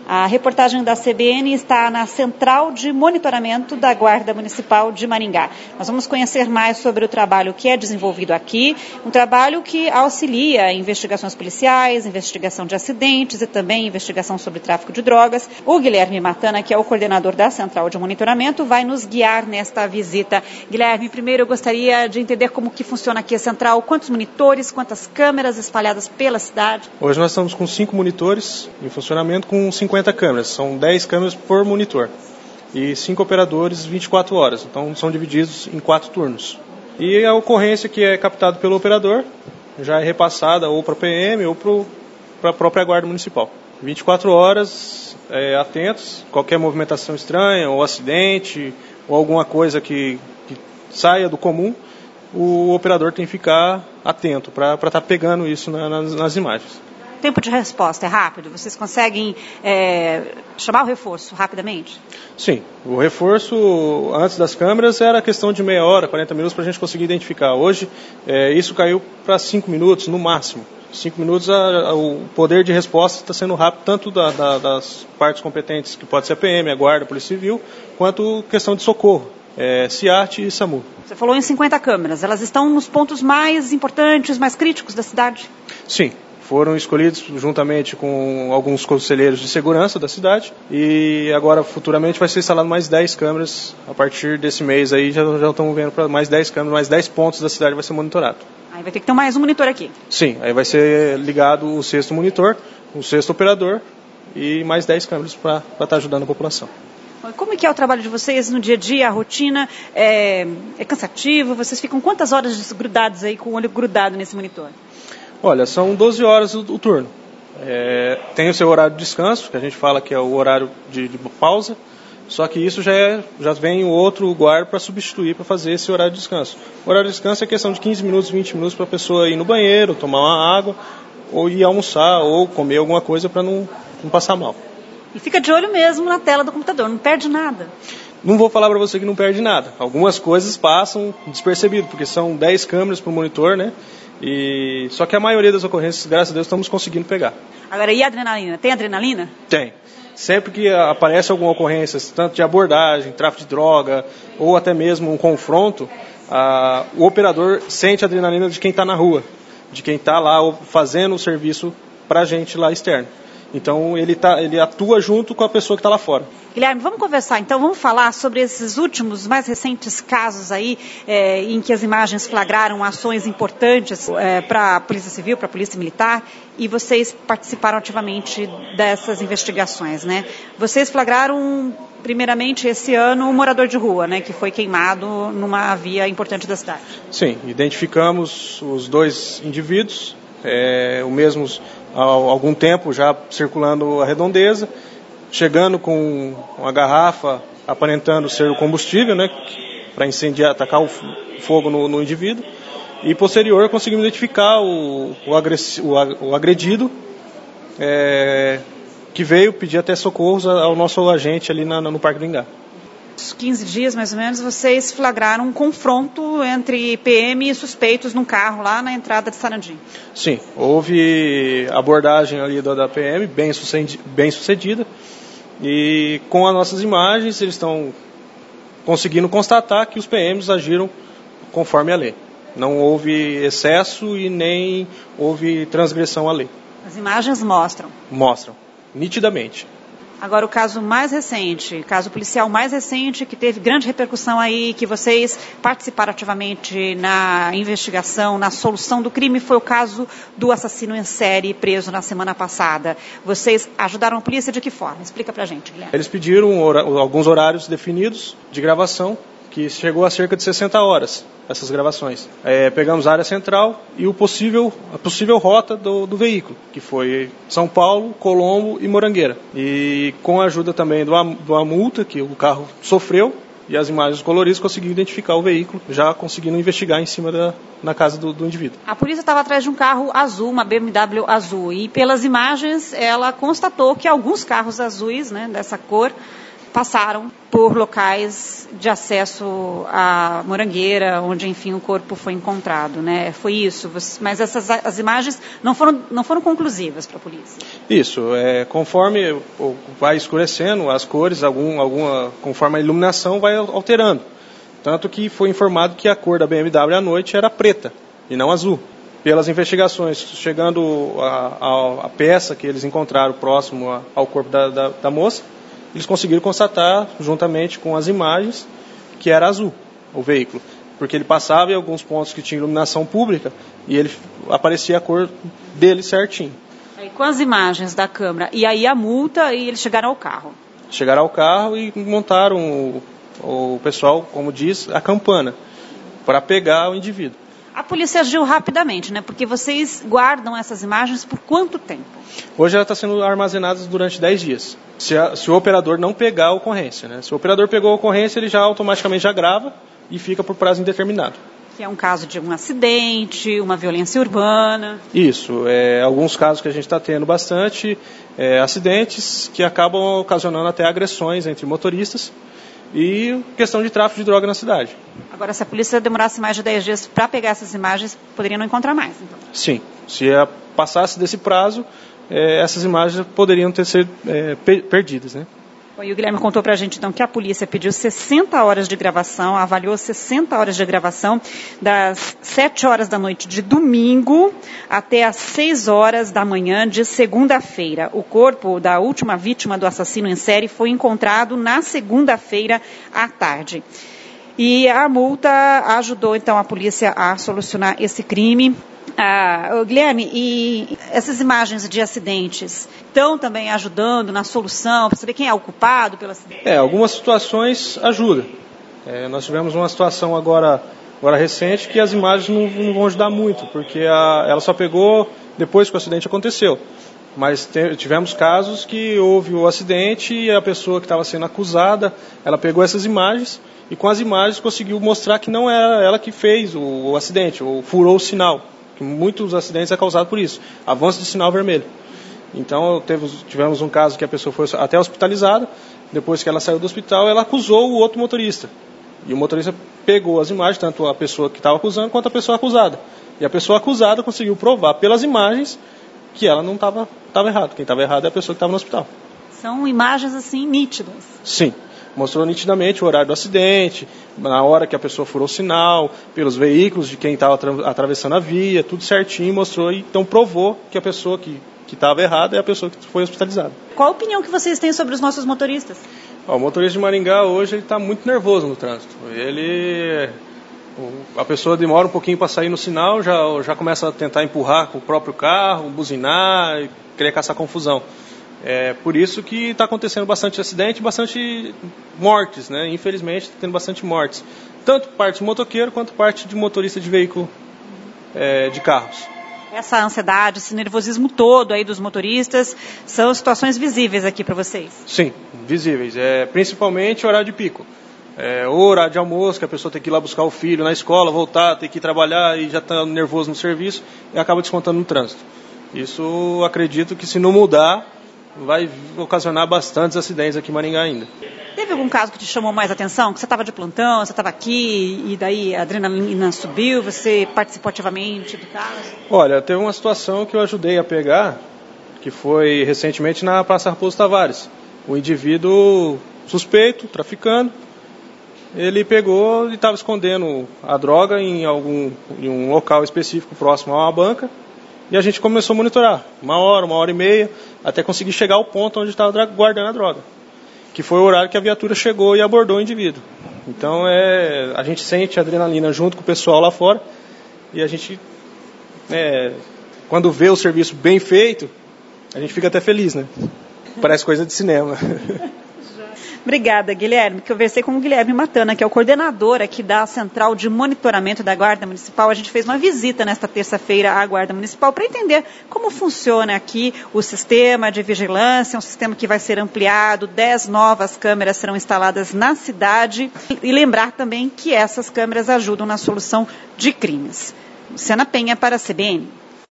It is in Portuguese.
A reportagem da CBN está na Central de Monitoramento da Guarda Municipal de Maringá. Nós vamos conhecer mais sobre o trabalho que é desenvolvido aqui, um trabalho que auxilia em investigações policiais, investigação de acidentes e também investigação sobre tráfico de drogas. O Guilherme Matana, que é o coordenador da Central de Monitoramento, vai nos guiar nesta visita. Guilherme, primeiro eu gostaria de entender como que funciona aqui a Central, quantos monitores, quantas câmeras espalhadas pela cidade? Hoje nós estamos com 5 monitores em funcionamento com 50 câmeras, são 10 câmeras por monitor e 5 operadores 24 horas, então são divididos em 4 turnos. E a ocorrência que é captada pelo operador já é repassada ou para a PM ou para a própria Guarda Municipal. 24 horas atentos, qualquer movimentação estranha ou acidente ou alguma coisa que saia do comum, o operador tem que ficar atento para estar pegando isso nas imagens. O tempo de resposta é rápido? Vocês conseguem chamar o reforço rapidamente? Sim, o reforço antes das câmeras era questão de meia hora, 40 minutos para a gente conseguir identificar. Hoje isso caiu para 5 minutos no máximo. 5 minutos o poder de resposta está sendo rápido, tanto das partes competentes, que pode ser a PM, a Guarda, a Polícia Civil, quanto questão de socorro, CIAT e SAMU. Você falou em 50 câmeras, elas estão nos pontos mais importantes, mais críticos da cidade? Sim. Foram escolhidos juntamente com alguns conselheiros de segurança da cidade e agora futuramente vai ser instalado mais 10 câmeras. A partir desse mês aí já estamos vendo para mais 10 câmeras, mais 10 pontos da cidade vai ser monitorado. Aí vai ter que ter mais um monitor aqui? Sim, aí vai ser ligado o 6º monitor, o 6º operador e mais 10 câmeras para estar ajudando a população. Como que é o trabalho de vocês no dia a dia, a rotina? É cansativo? Vocês ficam quantas horas grudados aí, com o olho grudado nesse monitor? Olha, são 12 horas o turno. Tem o seu horário de descanso, que a gente fala que é o horário de pausa, só que isso já vem o outro guarda para substituir, para fazer esse horário de descanso. O horário de descanso é questão de 15 minutos, 20 minutos para a pessoa ir no banheiro, tomar uma água, ou ir almoçar, ou comer alguma coisa para não passar mal. E fica de olho mesmo na tela do computador, não perde nada. Não vou falar para você que não perde nada. Algumas coisas passam despercebido, porque são 10 câmeras por monitor, né? Só que a maioria das ocorrências, graças a Deus, estamos conseguindo pegar. Agora, e a adrenalina? Tem adrenalina? Tem. Sempre que aparece alguma ocorrência, tanto de abordagem, tráfico de droga, ou até mesmo um confronto, o operador sente a adrenalina de quem está na rua, de quem está lá fazendo o serviço para a gente lá externo. Então ele atua junto com a pessoa que está lá fora. Guilherme, vamos conversar então, vamos falar sobre esses últimos, mais recentes casos aí em que as imagens flagraram ações importantes para a Polícia Civil, para a Polícia Militar, e vocês participaram ativamente dessas investigações, né? Vocês flagraram, primeiramente esse ano, um morador de rua, né, que foi queimado numa via importante da cidade. Sim, identificamos os 2 indivíduos, o mesmo há algum tempo já circulando a redondeza, chegando com uma garrafa aparentando ser o combustível, né, para incendiar, atacar o fogo no indivíduo, e posterior conseguimos identificar o agredido, que veio pedir até socorros ao nosso agente ali no Parque do Ingá. 15 dias, mais ou menos, vocês flagraram um confronto entre PM e suspeitos num carro lá na entrada de Sarandi. Sim, houve abordagem ali da PM, bem sucedida, e com as nossas imagens eles estão conseguindo constatar que os PMs agiram conforme a lei. Não houve excesso e nem houve transgressão à lei. As imagens mostram? Mostram, nitidamente. Agora, o caso mais recente, caso policial mais recente, que teve grande repercussão aí, que vocês participaram ativamente na investigação, na solução do crime, foi o caso do assassino em série preso na semana passada. Vocês ajudaram a polícia de que forma? Explica pra gente, Guilherme. Eles pediram alguns horários definidos de gravação, que chegou a cerca de 60 horas, essas gravações. Pegamos a área central e a possível rota do veículo, que foi São Paulo, Colombo e Morangueira. E com a ajuda também da multa que o carro sofreu e as imagens coloridas, conseguimos identificar o veículo, já conseguindo investigar em cima na casa do indivíduo. A polícia estava atrás de um carro azul, uma BMW azul, e pelas imagens ela constatou que alguns carros azuis, né, dessa cor, passaram por locais de acesso à Morangueira, onde, enfim, o corpo foi encontrado, né? Foi isso, mas as imagens não foram conclusivas para a polícia. Isso, conforme vai escurecendo as cores, conforme a iluminação vai alterando. Tanto que foi informado que a cor da BMW à noite era preta e não azul. Pelas investigações, chegando a peça que eles encontraram próximo ao corpo da moça, eles conseguiram constatar, juntamente com as imagens, que era azul o veículo. Porque ele passava em alguns pontos que tinha iluminação pública e ele aparecia a cor dele certinho. Aí, com as imagens da câmera e aí a multa, e eles chegaram ao carro? Chegaram ao carro e montaram o pessoal, como diz, a campana, para pegar o indivíduo. A polícia agiu rapidamente, né? Porque vocês guardam essas imagens por quanto tempo? Hoje ela está sendo armazenada durante 10 dias. Se o operador não pegar a ocorrência, né? Se o operador pegou a ocorrência, ele já automaticamente já grava e fica por prazo indeterminado. Que é um caso de um acidente, uma violência urbana. Isso, alguns casos que a gente está tendo bastante, acidentes que acabam ocasionando até agressões entre motoristas e questão de tráfico de droga na cidade. Agora, se a polícia demorasse mais de 10 dias para pegar essas imagens, poderia não encontrar mais, então? Sim, se passasse desse prazo, essas imagens poderiam ter sido perdidas, né? E o Guilherme contou para a gente, então, que a polícia pediu 60 horas de gravação, avaliou 60 horas de gravação, das 7 horas da noite de domingo até as 6 horas da manhã de segunda-feira. O corpo da última vítima do assassino em série foi encontrado na segunda-feira à tarde. E a multa ajudou, então, a polícia a solucionar esse crime. Guilherme, e essas imagens de acidentes estão também ajudando na solução, para saber quem é o culpado pelo acidente? Algumas situações ajudam. Nós tivemos uma situação agora recente que as imagens não vão ajudar muito, porque ela só pegou depois que o acidente aconteceu. Mas tivemos casos que houve o acidente e a pessoa que estava sendo acusada, ela pegou essas imagens e com as imagens conseguiu mostrar que não era ela que fez o acidente, ou furou o sinal. Muitos acidentes é causado por isso, avanço de sinal vermelho. Então tivemos um caso que a pessoa foi até hospitalizada, depois que ela saiu do hospital, ela acusou o outro motorista. E o motorista pegou as imagens, tanto a pessoa que estava acusando quanto a pessoa acusada. E a pessoa acusada conseguiu provar pelas imagens que ela não estava errado. Quem estava errado é a pessoa que estava no hospital. São imagens assim nítidas? Sim. Mostrou nitidamente o horário do acidente, na hora que a pessoa furou o sinal, pelos veículos de quem estava atravessando a via, tudo certinho, mostrou, então provou que a pessoa que estava errada é a pessoa que foi hospitalizada. Qual a opinião que vocês têm sobre os nossos motoristas? O motorista de Maringá hoje está muito nervoso no trânsito. A pessoa demora um pouquinho para sair no sinal, já começa a tentar empurrar com o próprio carro, buzinar e querer caçar confusão. Por isso que está acontecendo bastante acidente, bastante mortes, né? Infelizmente está tendo bastante mortes. Tanto parte de motoqueiro quanto parte de motorista de veículo de carros. Essa ansiedade, esse nervosismo todo aí dos motoristas, são situações visíveis aqui para vocês? Sim, visíveis. Principalmente o horário de pico. O horário de almoço, que a pessoa tem que ir lá buscar o filho na escola, voltar, tem que ir trabalhar e já está nervoso no serviço e acaba descontando no trânsito. Isso acredito que se não mudar, vai ocasionar bastantes acidentes aqui em Maringá ainda. Teve algum caso que te chamou mais atenção? Que você estava de plantão, você estava aqui e daí a adrenalina subiu, você participou ativamente do caso? Olha, teve uma situação que eu ajudei a pegar, que foi recentemente na Praça Raposo Tavares. O indivíduo suspeito, traficando, ele pegou e estava escondendo a droga em um local específico próximo a uma banca. E a gente começou a monitorar, 1 hora e meia, até conseguir chegar ao ponto onde estava guardando a droga. Que foi o horário que a viatura chegou e abordou o indivíduo. Então a gente sente a adrenalina junto com o pessoal lá fora. E a gente, quando vê o serviço bem feito, a gente fica até feliz, né? Parece coisa de cinema. Obrigada, Guilherme. Conversei com o Guilherme Matana, que é o coordenador aqui da Central de Monitoramento da Guarda Municipal. A gente fez uma visita nesta terça-feira à Guarda Municipal para entender como funciona aqui o sistema de vigilância, um sistema que vai ser ampliado, 10 novas câmeras serão instaladas na cidade e lembrar também que essas câmeras ajudam na solução de crimes. Luciana Penha para a CBN.